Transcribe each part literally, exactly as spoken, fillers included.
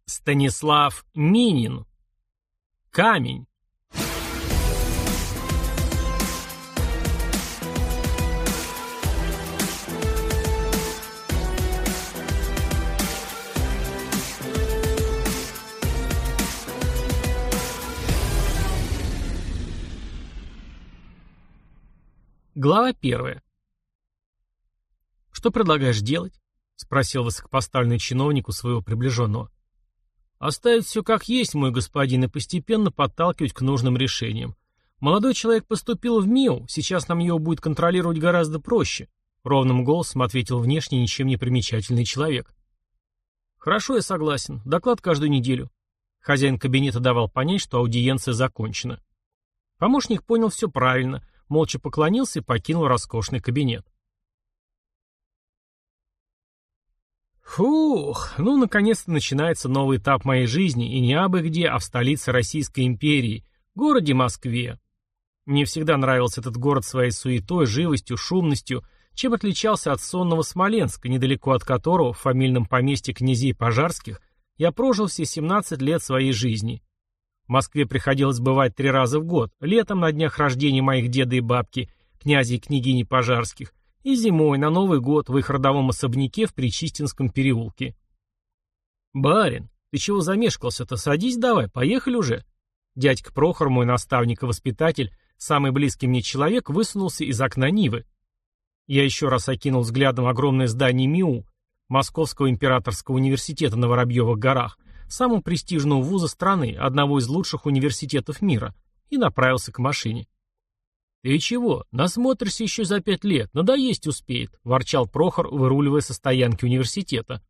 Станислав Минин. Камень. Глава первая. «Что предлагаешь делать?» — спросил высокопоставленный чиновник у своего приближенного. «Оставить все как есть, мой господин, и постепенно подталкивать к нужным решениям. Молодой человек поступил в МИУ, сейчас нам его будет контролировать гораздо проще», — ровным голосом ответил внешне ничем не примечательный человек. «Хорошо, я согласен. Доклад каждую неделю». Хозяин кабинета давал понять, что аудиенция закончена. Помощник понял все правильно, молча поклонился и покинул роскошный кабинет. Фух, ну наконец-то начинается новый этап моей жизни, и не абы где, а в столице Российской империи, городе Москве. Мне всегда нравился этот город своей суетой, живостью, шумностью, чем отличался от сонного Смоленска, недалеко от которого, в фамильном поместье князей Пожарских, я прожил все семнадцать лет своей жизни. В Москве приходилось бывать три раза в год, летом на днях рождения моих деда и бабки, князя и княгини Пожарских, и зимой на Новый год в их родовом особняке в Причистинском переулке. «Барин, ты чего замешкался-то? Садись давай, поехали уже». Дядька Прохор, мой наставник и воспитатель, самый близкий мне человек, высунулся из окна Нивы. Я еще раз окинул взглядом огромное здание МИУ, Московского императорского университета на Воробьевых горах, самого престижного вуза страны, одного из лучших университетов мира, и направился к машине. «Ты чего? Насмотришься еще за пять лет, надоесть успеет», — ворчал Прохор, выруливая со стоянки университета.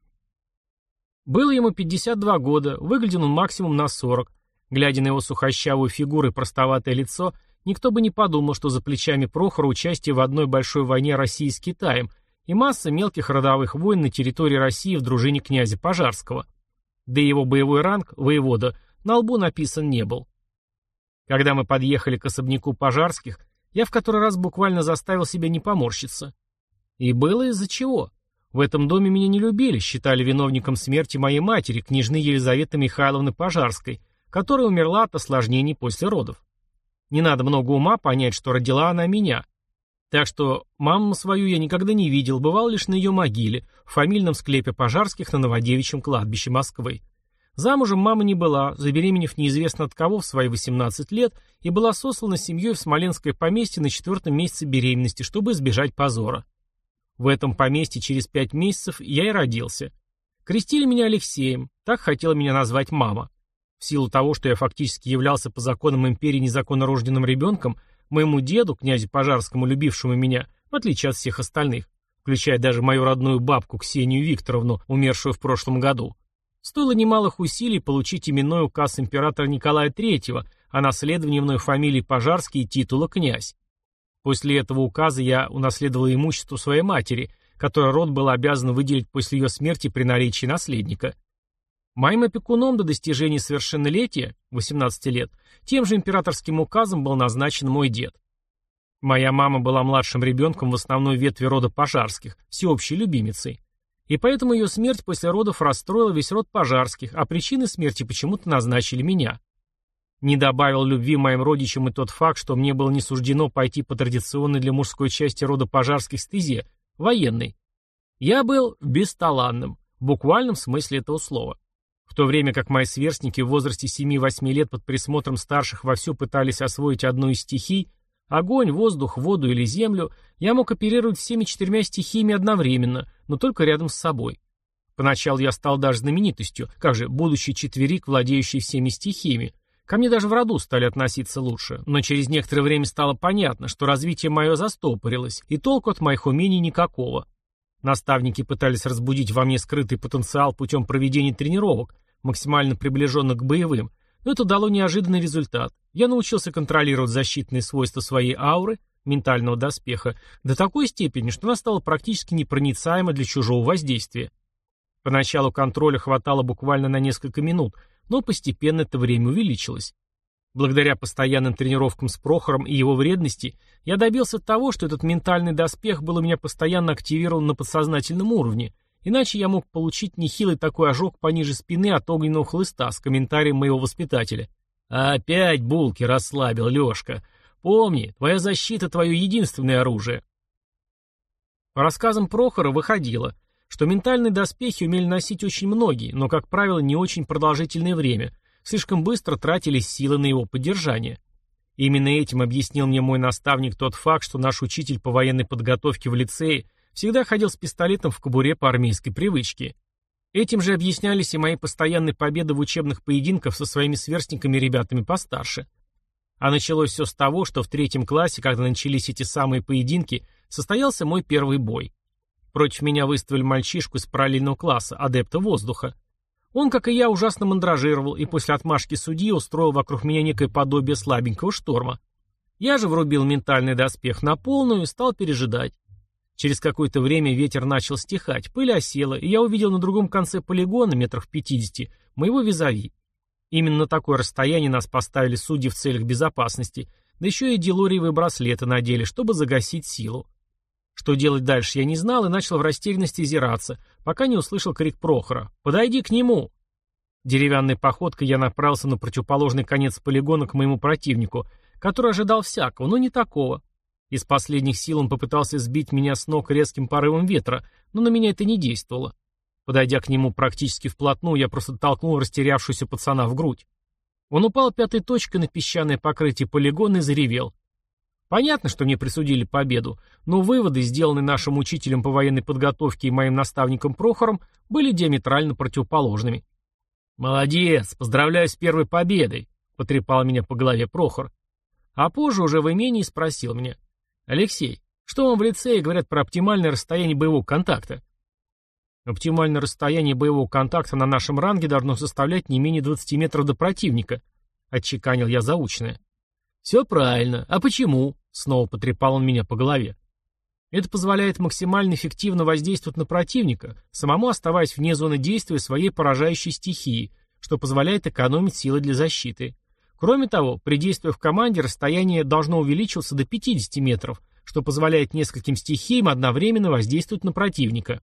Было ему пятьдесят два года, выглядел он максимум на сорок. Глядя на его сухощавую фигуру и простоватое лицо, никто бы не подумал, что за плечами Прохора участие в одной большой войне России с Китаем и масса мелких родовых войн на территории России в дружине князя Пожарского. Да и его боевой ранг, воевода, на лбу написан не был. Когда мы подъехали к особняку Пожарских, я в который раз буквально заставил себя не поморщиться. И было из-за чего. В этом доме меня не любили, считали виновником смерти моей матери, княжны Елизаветы Михайловны Пожарской, которая умерла от осложнений после родов. Не надо много ума понять, что родила она меня. Так что маму свою я никогда не видел, бывал лишь на ее могиле, в фамильном склепе Пожарских на Новодевичьем кладбище Москвы. Замужем мама не была, забеременев неизвестно от кого в свои восемнадцать лет, и была сослана семьей в Смоленское поместье на четвертом месяце беременности, чтобы избежать позора. В этом поместье через пять месяцев я и родился. Крестили меня Алексеем, так хотела меня назвать мама. В силу того, что я фактически являлся по законам империи незаконно рожденным ребенком, моему деду, князю Пожарскому, любившему меня, в отличие от всех остальных, включая даже мою родную бабку Ксению Викторовну, умершую в прошлом году, стоило немалых усилий получить именной указ императора Николая Третьего о наследовании мной фамилии Пожарский и титула князь. После этого указа я унаследовал имущество своей матери, которое род был обязан выделить после ее смерти при наличии наследника. Моим опекуном до достижения совершеннолетия, восемнадцати лет, тем же императорским указом был назначен мой дед. Моя мама была младшим ребенком в основной ветви рода Пожарских, всеобщей любимицей. И поэтому ее смерть после родов расстроила весь род Пожарских, а причиной смерти почему-то назначили меня. Не добавил любви моим родичам и тот факт, что мне было не суждено пойти по традиционной для мужской части рода Пожарских стезе, военной. Я был бесталанным, в буквальном смысле этого слова. В то время как мои сверстники в возрасте семи-восьми лет под присмотром старших вовсю пытались освоить одну из стихий — огонь, воздух, воду или землю — я мог оперировать всеми четырьмя стихиями одновременно, но только рядом с собой. Поначалу я стал даже знаменитостью, как же, будущий четверик, владеющий всеми стихиями. Ко мне даже в роду стали относиться лучше, но через некоторое время стало понятно, что развитие мое застопорилось, и толку от моих умений никакого. Наставники пытались разбудить во мне скрытый потенциал путем проведения тренировок, максимально приближенных к боевым, но это дало неожиданный результат. Я научился контролировать защитные свойства своей ауры, ментального доспеха, до такой степени, что она стала практически непроницаема для чужого воздействия. Поначалу контроля хватало буквально на несколько минут, но постепенно это время увеличилось. Благодаря постоянным тренировкам с Прохором и его вредности, я добился того, что этот ментальный доспех был у меня постоянно активирован на подсознательном уровне, Иначе я мог получить нехилый такой ожог пониже спины от огненного хлыста с комментарием моего воспитателя. «Опять булки расслабил, Лешка. Помни, твоя защита — твое единственное оружие». По рассказам Прохора выходило, что ментальные доспехи умели носить очень многие, но, как правило, не очень продолжительное время, слишком быстро тратились силы на его поддержание. Именно этим объяснил мне мой наставник тот факт, что наш учитель по военной подготовке в лицее всегда ходил с пистолетом в кобуре по армейской привычке. Этим же объяснялись и мои постоянные победы в учебных поединках со своими сверстниками и ребятами постарше. А началось все с того, что в третьем классе, когда начались эти самые поединки, состоялся мой первый бой. Против меня выставили мальчишку из параллельного класса, адепта воздуха. Он, как и я, ужасно мандражировал и после отмашки судьи устроил вокруг меня некое подобие слабенького шторма. Я же врубил ментальный доспех на полную и стал пережидать. Через какое-то время ветер начал стихать, пыль осела, и я увидел на другом конце полигона, метрах в пятидесяти, моего визави. Именно на такое расстояние нас поставили судьи в целях безопасности, да еще и делориевые браслеты надели, чтобы загасить силу. Что делать дальше я не знал и начал в растерянности озираться, пока не услышал крик Прохора: «Подойди к нему!». Деревянной походкой я направился на противоположный конец полигона к моему противнику, который ожидал всякого, но не такого. Из последних сил он попытался сбить меня с ног резким порывом ветра, но на меня это не действовало. Подойдя к нему практически вплотную, я просто толкнул растерявшуюся пацана в грудь. Он упал пятой точкой на песчаное покрытие полигона и заревел. Понятно, что мне присудили победу, но выводы, сделанные нашим учителем по военной подготовке и моим наставником Прохором, были диаметрально противоположными. «Молодец, поздравляю с первой победой», — потрепал меня по голове Прохор. А позже уже в имении спросил меня: «Алексей, что вам в лицее говорят про оптимальное расстояние боевого контакта?» «Оптимальное расстояние боевого контакта на нашем ранге должно составлять не менее двадцати метров до противника», — отчеканил я заученное. «Все правильно. А почему?» — снова потрепал он меня по голове. «Это позволяет максимально эффективно воздействовать на противника, самому оставаясь вне зоны действия своей поражающей стихии, что позволяет экономить силы для защиты. Кроме того, при действии в команде расстояние должно увеличиваться до пятидесяти метров, что позволяет нескольким стихиям одновременно воздействовать на противника».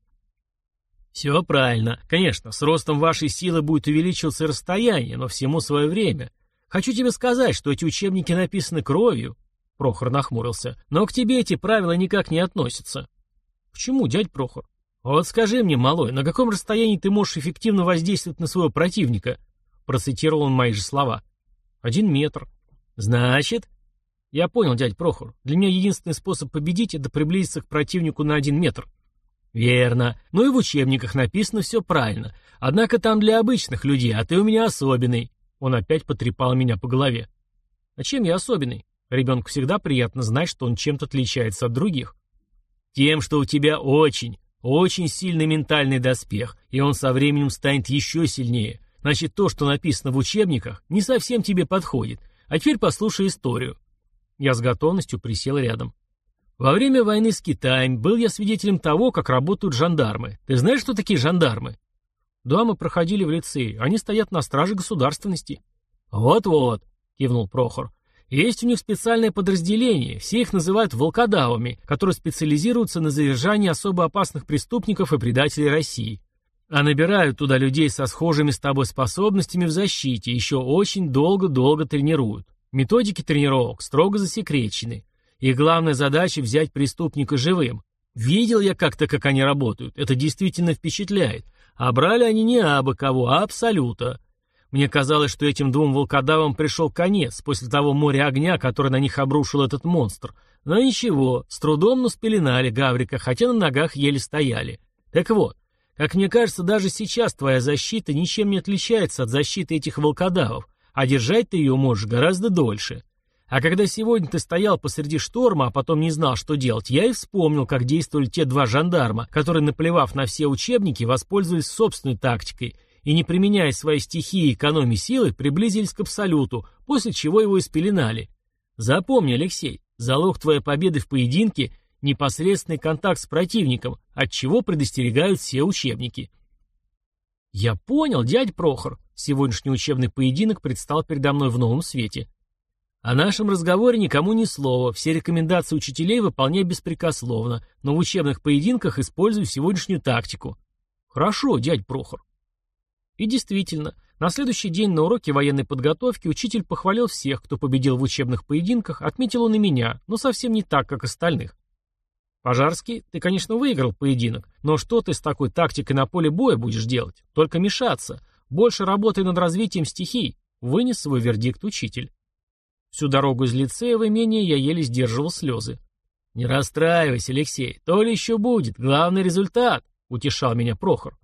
«Все правильно. Конечно, с ростом вашей силы будет увеличиваться и расстояние, но всему свое время. Хочу тебе сказать, что эти учебники написаны кровью». Прохор нахмурился. «Но к тебе эти правила никак не относятся». «Почему, дядь Прохор?» «Вот скажи мне, малой, на каком расстоянии ты можешь эффективно воздействовать на своего противника?» Процитировал он мои же слова. «Один метр». «Значит?» «Я понял, дядь Прохор. Для меня единственный способ победить — это приблизиться к противнику на один метр». «Верно. Ну и в учебниках написано все правильно. Однако там для обычных людей, а ты у меня особенный». Он опять потрепал меня по голове. «А чем я особенный? Ребенку всегда приятно знать, что он чем-то отличается от других». «Тем, что у тебя очень, очень сильный ментальный доспех, и он со временем станет еще сильнее. Значит, то, что написано в учебниках, не совсем тебе подходит. А теперь послушай историю». Я с готовностью присел рядом. «Во время войны с Китаем был я свидетелем того, как работают жандармы. Ты знаешь, что такие жандармы?» «Да, мы проходили в лицее. Они стоят на страже государственности». «Вот-вот», — кивнул Прохор. «Есть у них специальное подразделение, все их называют волкодавами, которые специализируются на задержании особо опасных преступников и предателей России. А набирают туда людей со схожими с тобой способностями в защите, еще очень долго-долго тренируют. Методики тренировок строго засекречены. Их главная задача — взять преступника живым. Видел я как-то, как они работают. Это действительно впечатляет. А брали они не абы кого, а абсолюта. Мне казалось, что этим двум волкодавам пришел конец после того моря огня, который на них обрушил этот монстр. Но ничего, с трудом, но спеленали Гаврика, хотя на ногах еле стояли. Так вот, как мне кажется, даже сейчас твоя защита ничем не отличается от защиты этих волкодавов, а держать ты ее можешь гораздо дольше. А когда сегодня ты стоял посреди шторма, а потом не знал, что делать, я и вспомнил, как действовали те два жандарма, которые, наплевав на все учебники, воспользовались собственной тактикой и, не применяя свои стихии и экономии силы, приблизились к абсолюту, после чего его и спеленали. Запомни, Алексей, залог твоей победы в поединке — непосредственный контакт с противником, от чего предостерегают все учебники. Я понял, дядь Прохор. Сегодняшний учебный поединок предстал передо мной в новом свете. О нашем разговоре никому ни слова, все рекомендации учителей выполняй беспрекословно, но в учебных поединках используй сегодняшнюю тактику. Хорошо, дядь Прохор. И действительно, на следующий день на уроке военной подготовки учитель похвалил всех, кто победил в учебных поединках, отметил он и меня, но совсем не так, как остальных. Пожарский, ты, конечно, выиграл поединок, но что ты с такой тактикой на поле боя будешь делать? Только мешаться. Больше работай над развитием стихий, вынес свой вердикт учитель. Всю дорогу из лицея в имение я еле сдерживал слезы. «Не расстраивайся, Алексей, то ли еще будет, главный результат», — утешал меня Прохор.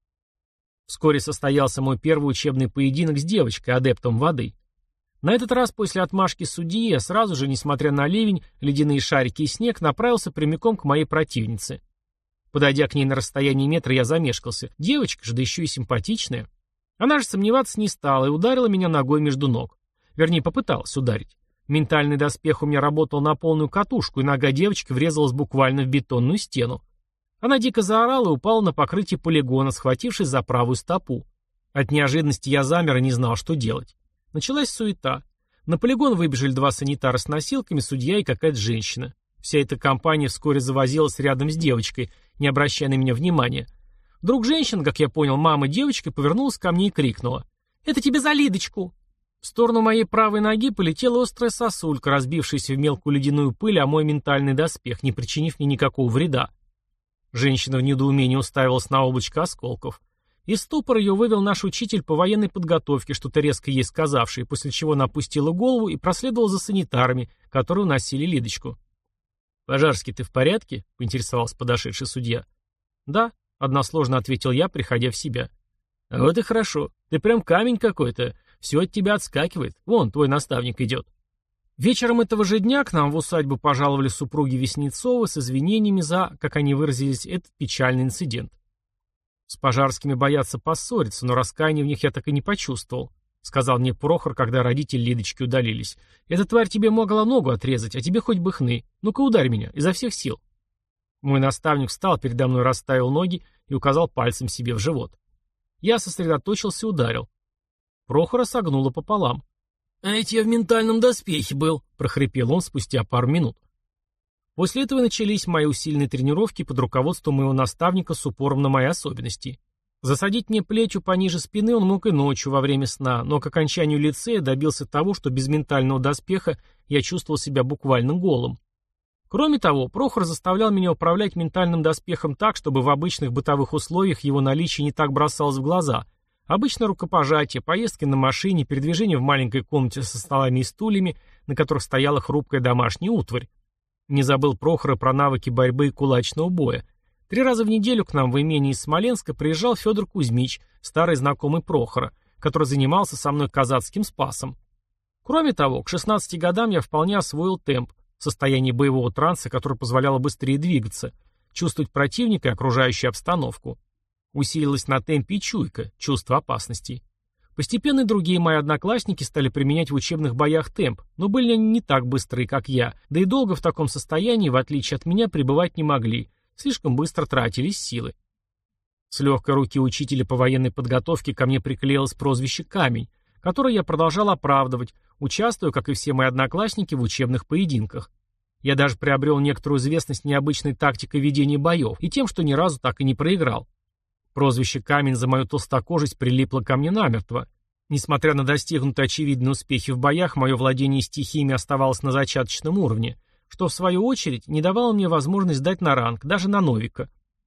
Вскоре состоялся мой первый учебный поединок с девочкой, адептом воды. На этот раз после отмашки судьи я сразу же, несмотря на ливень, ледяные шарики и снег, направился прямиком к моей противнице. Подойдя к ней на расстоянии метра, я замешкался. Девочка же, да еще и симпатичная. Она же сомневаться не стала и ударила меня ногой между ног. Вернее, попыталась ударить. Ментальный доспех у меня работал на полную катушку, и нога девочки врезалась буквально в бетонную стену. Она дико заорала и упала на покрытие полигона, схватившись за правую стопу. От неожиданности я замер и не знал, что делать. Началась суета. На полигон выбежали два санитара с носилками, судья и какая-то женщина. Вся эта компания вскоре завозилась рядом с девочкой, не обращая на меня внимания. Вдруг женщина, как я понял, мама девочки, повернулась ко мне и крикнула: «Это тебе за Лидочку!» В сторону моей правой ноги полетела острая сосулька, разбившаяся в мелкую ледяную пыль, а мой ментальный доспех, не причинив мне никакого вреда. Женщина в недоумении уставилась на облачко осколков. Из ступора ее вывел наш учитель по военной подготовке, что-то резко ей сказавший, после чего она опустила голову и проследовала за санитарами, которые уносили Лидочку. «Пожарский, ты в порядке?» — поинтересовался подошедший судья. «Да», — односложно ответил я, приходя в себя. «А вот и хорошо. Ты прям камень какой-то. Все от тебя отскакивает. Вон, твой наставник идет». Вечером этого же дня к нам в усадьбу пожаловали супруги Веснецовы с извинениями за, как они выразились, этот печальный инцидент. С Пожарскими боятся поссориться, но раскаяния в них я так и не почувствовал, сказал мне Прохор, когда родители Лидочки удалились. Эта тварь тебе могла ногу отрезать, а тебе хоть бы хны. Ну-ка ударь меня, изо всех сил. Мой наставник встал передо мной, расставил ноги и указал пальцем себе в живот. Я сосредоточился и ударил. Прохора согнуло пополам. «А ведь я в ментальном доспехе был», — прохрипел он спустя пару минут. После этого начались мои усиленные тренировки под руководством моего наставника с упором на мои особенности. Засадить мне плетью пониже спины он мог и ночью во время сна, но к окончанию лицея добился того, что без ментального доспеха я чувствовал себя буквально голым. Кроме того, Прохор заставлял меня управлять ментальным доспехом так, чтобы в обычных бытовых условиях его наличие не так бросалось в глаза. Обычно рукопожатие, поездки на машине, передвижение в маленькой комнате со столами и стульями, на которых стояла хрупкая домашняя утварь. Не забыл Прохора про навыки борьбы и кулачного боя. Три раза в неделю к нам в имение из Смоленска приезжал Федор Кузьмич, старый знакомый Прохора, который занимался со мной казацким спасом. Кроме того, к шестнадцати годам я вполне освоил темп, состояние боевого транса, которое позволяло быстрее двигаться, чувствовать противника и окружающую обстановку. Усилилась на темпе и чуйка, чувство опасности. Постепенно и другие мои одноклассники стали применять в учебных боях темп, но были они не так быстрые, как я, да и долго в таком состоянии, в отличие от меня, пребывать не могли, слишком быстро тратились силы. С легкой руки учителя по военной подготовке ко мне приклеилось прозвище «Камень», которое я продолжал оправдывать, участвуя, как и все мои одноклассники, в учебных поединках. Я даже приобрел некоторую известность необычной тактикой ведения боев и тем, что ни разу так и не проиграл. Прозвище «Камень» за мою толстокожесть прилипло ко мне намертво. Несмотря на достигнутые очевидные успехи в боях, мое владение стихиями оставалось на зачаточном уровне, что, в свою очередь, не давало мне возможность дать на ранг, даже на новика.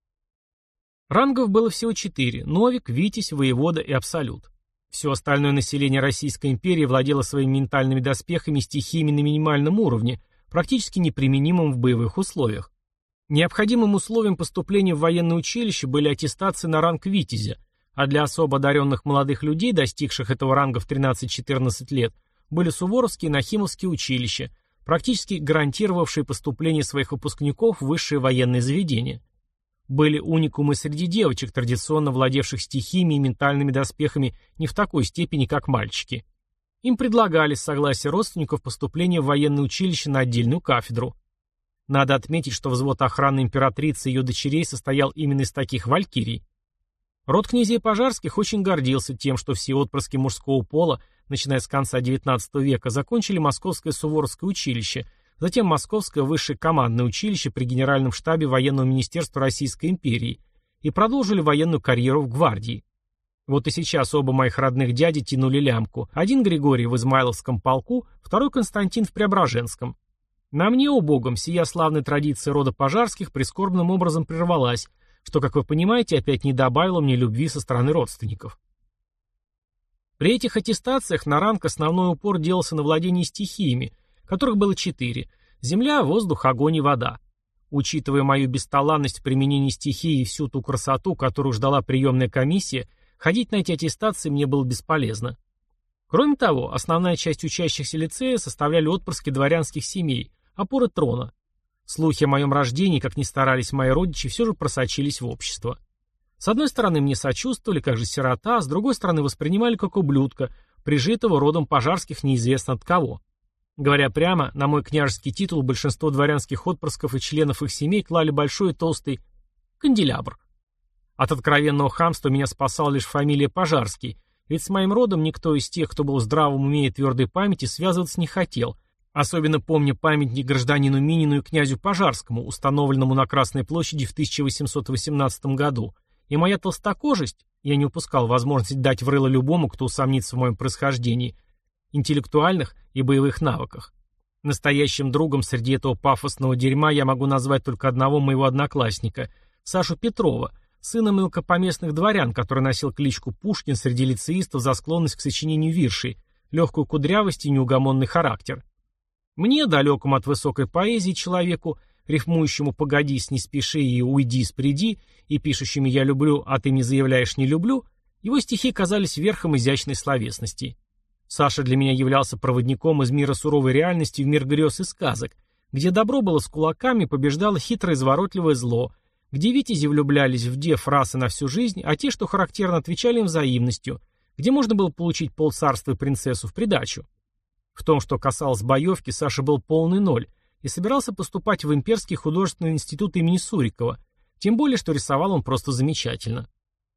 Рангов было всего четыре – новик, витязь, воевода и абсолют. Все остальное население Российской империи владело своими ментальными доспехами и стихиями на минимальном уровне, практически неприменимым в боевых условиях. Необходимым условием поступления в военное училище были аттестации на ранг витязя, а для особо одаренных молодых людей, достигших этого ранга в тринадцать-четырнадцать лет, были суворовские и нахимовские училища, практически гарантировавшие поступление своих выпускников в высшие военные заведения. Были уникумы среди девочек, традиционно владевших стихиями и ментальными доспехами не в такой степени, как мальчики. Им предлагали с согласия родственников поступление в военное училище на отдельную кафедру. Надо отметить, что взвод охраны императрицы и ее дочерей состоял именно из таких валькирий. Род князей Пожарских очень гордился тем, что все отпрыски мужского пола, начиная с конца девятнадцатого века, закончили Московское Суворовское училище, затем Московское высшее командное училище при Генеральном штабе Военного министерства Российской империи и продолжили военную карьеру в гвардии. Вот и сейчас оба моих родных дяди тянули лямку. Один Григорий в Измайловском полку, второй Константин в Преображенском. На мне, убогом, сия славная традиция рода Пожарских прискорбным образом прервалась, что, как вы понимаете, опять не добавило мне любви со стороны родственников. При этих аттестациях на ранг основной упор делался на владении стихиями, которых было четыре – земля, воздух, огонь и вода. Учитывая мою бесталанность в применении стихии и всю ту красоту, которую ждала приемная комиссия, ходить на эти аттестации мне было бесполезно. Кроме того, основная часть учащихся лицея составляли отпрыски дворянских семей, опоры трона. Слухи о моем рождении, как ни старались мои родичи, все же просочились в общество. С одной стороны, мне сочувствовали, как же сирота, а с другой стороны, воспринимали как ублюдка, прижитого родом Пожарских неизвестно от кого. Говоря прямо, на мой княжеский титул большинство дворянских отпрысков и членов их семей клали большой и толстый канделябр. От откровенного хамства меня спасала лишь фамилия Пожарский, ведь с моим родом никто из тех, кто был в здравом уме и твердой памяти, связываться не хотел, особенно помня памятник гражданину Минину и князю Пожарскому, установленному на Красной площади в тысяча восемьсот восемнадцатом году, и моя толстокожесть, я не упускал возможности дать в рыло любому, кто усомнится в моем происхождении, интеллектуальных и боевых навыках. Настоящим другом среди этого пафосного дерьма я могу назвать только одного моего одноклассника, Сашу Петрова, сына мелкопоместных дворян, который носил кличку Пушкин среди лицеистов за склонность к сочинению виршей, легкую кудрявость и неугомонный характер. Мне, далекому от высокой поэзии человеку, рифмующему «погоди, не спеши» и «уйди, спреди», и пишущими «я люблю, а ты не заявляешь «не люблю», его стихи казались верхом изящной словесности. Саша для меня являлся проводником из мира суровой реальности в мир грез и сказок, где добро было с кулаками, побеждало хитрое изворотливое зло, где витязи влюблялись в дев расы на всю жизнь, а те, что характерно, отвечали им взаимностью, где можно было получить полцарства и принцессу в придачу. В том, что касалось боевки, Саша был полный ноль и собирался поступать в Имперский художественный институт имени Сурикова, тем более, что рисовал он просто замечательно.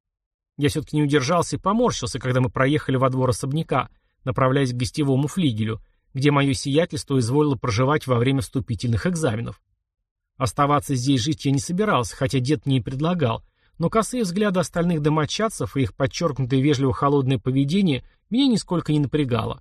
Я все-таки не удержался и поморщился, когда мы проехали во двор особняка, направляясь к гостевому флигелю, где мое сиятельство изволило проживать во время вступительных экзаменов. Оставаться здесь жить я не собирался, хотя дед мне и предлагал, но косые взгляды остальных домочадцев и их подчеркнутое вежливо холодное поведение меня нисколько не напрягало.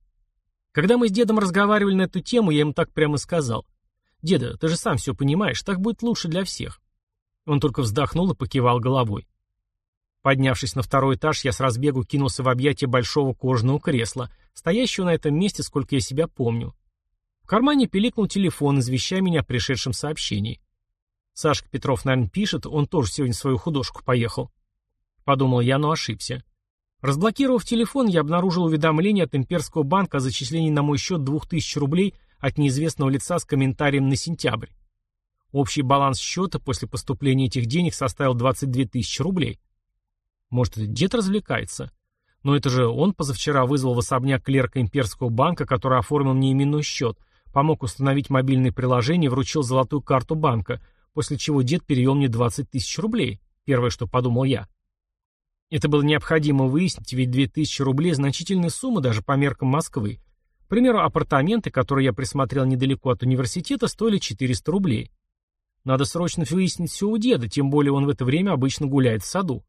Когда мы с дедом разговаривали на эту тему, я ему так прямо сказал: «Деда, ты же сам все понимаешь, так будет лучше для всех». Он только вздохнул и покивал головой. Поднявшись на второй этаж, я с разбегу кинулся в объятия большого кожаного кресла, стоящего на этом месте, сколько я себя помню. В кармане пиликнул телефон, извещая меня о пришедшем сообщении. Сашка Петров, наверное, пишет, он тоже сегодня свою художку поехал. Подумал я, но ошибся. Разблокировав телефон, я обнаружил уведомление от Имперского банка о зачислении на мой счет двух тысяч рублей от неизвестного лица с комментарием на сентябрь. Общий баланс счета после поступления этих денег составил двадцать две тысячи рублей. Может, это дед развлекается? Но это же он позавчера вызвал в особняк клерка Имперского банка, который оформил мне именной счет, помог установить мобильное приложение и вручил золотую карту банка, после чего дед перевел мне двадцать тысяч рублей. Первое, что подумал я. Это было необходимо выяснить, ведь две тысячи рублей – значительная сумма даже по меркам Москвы. К примеру, апартаменты, которые я присмотрел недалеко от университета, стоили четыреста рублей. Надо срочно выяснить все у деда, тем более он в это время обычно гуляет в саду.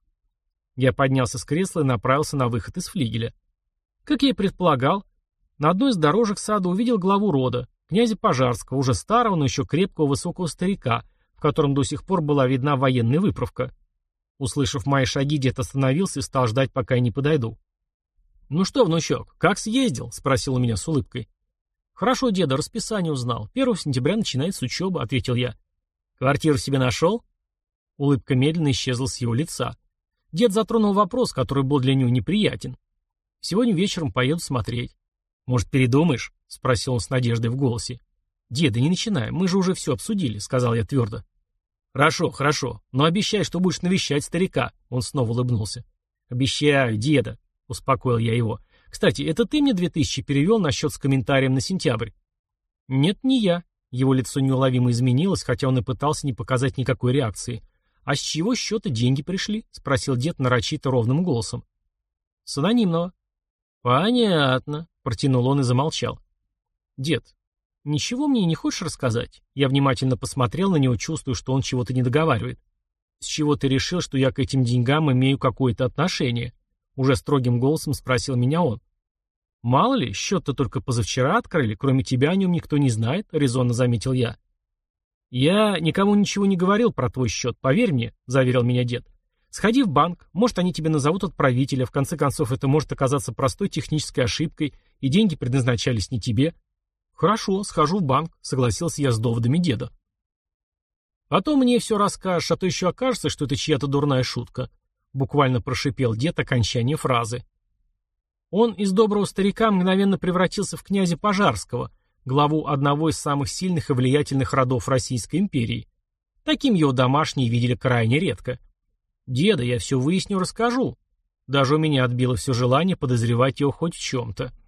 Я поднялся с кресла и направился на выход из флигеля. Как я и предполагал, на одной из дорожек сада увидел главу рода, князя Пожарского, уже старого, но еще крепкого высокого старика, в котором до сих пор была видна военная выправка. Услышав мои шаги, дед остановился и стал ждать, пока я не подойду. «Ну что, внучок, как съездил?» — спросил у меня с улыбкой. «Хорошо, деда, расписание узнал. первого сентября начинается учеба», — ответил я. «Квартиру себе нашел?» Улыбка медленно исчезла с его лица. Дед затронул вопрос, который был для него неприятен. «Сегодня вечером поеду смотреть». «Может, передумаешь?» — спросил он с надеждой в голосе. «Деда, не начинай, мы же уже все обсудили», — сказал я твердо. «Хорошо, хорошо, но обещай, что будешь навещать старика», — он снова улыбнулся. «Обещаю, деда», — успокоил я его. «Кстати, это ты мне две тысячи перевел на счет с комментарием на сентябрь?» «Нет, не я». Его лицо неуловимо изменилось, хотя он и пытался не показать никакой реакции. «А с чего счета деньги пришли?» — спросил дед нарочито ровным голосом. «С анонимного». «Понятно», — протянул он и замолчал. «Дед, ничего мне не хочешь рассказать?» Я внимательно посмотрел на него, чувствуя, что он чего-то не договаривает. С чего ты решил, что я к этим деньгам имею какое-то отношение? Уже строгим голосом спросил меня он. Мало ли, счет-то только позавчера открыли, кроме тебя о нем никто не знает, резонно заметил я. Я никому ничего не говорил про твой счет, поверь мне, заверил меня дед. Сходи в банк, может, они тебе назовут отправителя, в конце концов, это может оказаться простой технической ошибкой, и деньги предназначались не тебе. Хорошо, схожу в банк, согласился я с доводами деда. Потом мне все расскажешь, а то еще окажется, что это чья-то дурная шутка. Буквально прошипел дед окончание фразы. Он из доброго старика мгновенно превратился в князя Пожарского, главу одного из самых сильных и влиятельных родов Российской империи. Таким его домашние видели крайне редко. Деда, я все выясню, расскажу. Даже у меня отбило все желание подозревать его хоть в чем-то.